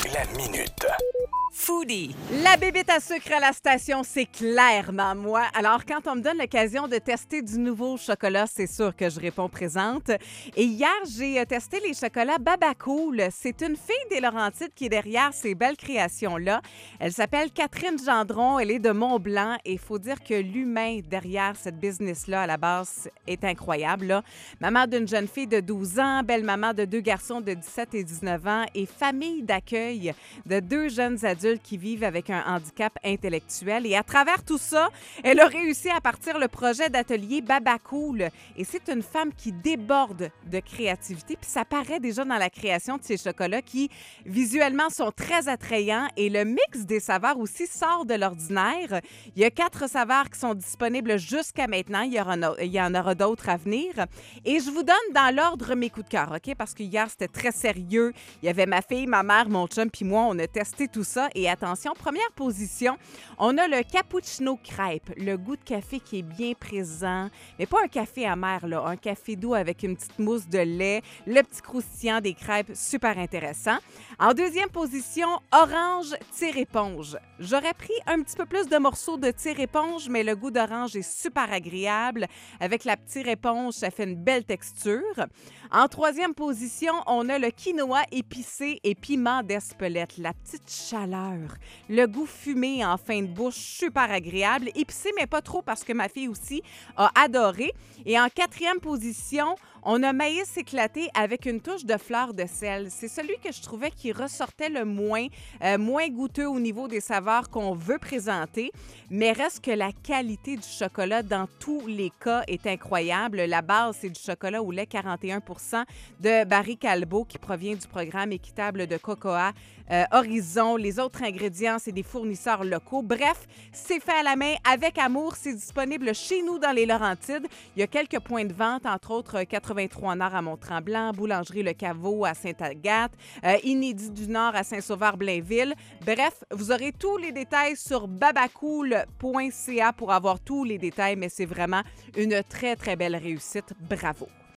La minute. Foodie. La bébête à sucre à la station, c'est clairement moi. Alors, quand on me donne l'occasion de tester du nouveau chocolat, c'est sûr que je réponds présente. Et hier, j'ai testé les chocolats Baba Cool. C'est une fille des Laurentides qui est derrière ces belles créations-là. Elle s'appelle Catherine Gendron. Elle est de Mont-Blanc. Et il faut dire que l'humain derrière cette business-là, à la base, est incroyable, là. Maman d'une jeune fille de 12 ans, belle-maman de 2 garçons de 17 et 19 ans et famille d'accueil de 2 jeunes adultes qui vivent avec un handicap intellectuel. Et à travers tout ça, elle a réussi à partir le projet d'atelier Baba Cool. Et c'est une femme qui déborde de créativité. Puis ça paraît déjà dans la création de ces chocolats qui, visuellement, sont très attrayants. Et le mix des saveurs aussi sort de l'ordinaire. Il y a 4 saveurs qui sont disponibles jusqu'à maintenant. Il y en aura d'autres à venir. Et je vous donne dans l'ordre mes coups de cœur, OK? Parce que hier, c'était très sérieux. Il y avait ma fille, ma mère, mon chum, puis moi, on a testé tout ça. Et attention, première position, on a le cappuccino crêpe, le goût de café qui est bien présent, mais pas un café amer, là, un café doux avec une petite mousse de lait, le petit croustillant des crêpes, super intéressant. En deuxième position, orange tire-éponge. J'aurais pris un petit peu plus de morceaux de tire-éponge, mais le goût d'orange est super agréable. Avec la petite éponge, ça fait une belle texture. En troisième position, on a le quinoa épicé et piment d'Espelette, la petite chaleur. Le goût fumé en fin de bouche, super agréable. Épicé, mais pas trop parce que ma fille aussi a adoré. Et en quatrième position, on a maïs éclaté avec une touche de fleur de sel. C'est celui que je trouvais qui ressortait le moins goûteux au niveau des saveurs qu'on veut présenter, mais reste que la qualité du chocolat dans tous les cas est incroyable. La base, c'est du chocolat au lait 41 de Barry Callebaut qui provient du programme équitable de Cocoa Horizon. Les autres ingrédients, c'est des fournisseurs locaux. Bref, c'est fait à la main avec amour. C'est disponible chez nous dans les Laurentides. Il y a quelques points de vente, entre autres 83 Nord à Mont-Tremblant, Boulangerie Le Caveau à Sainte-Agathe, Inédit du Nord à Saint-Sauveur-Blainville. Bref, vous aurez tous les détails sur babacool.ca pour avoir tous les détails, mais c'est vraiment une très, très belle réussite. Bravo!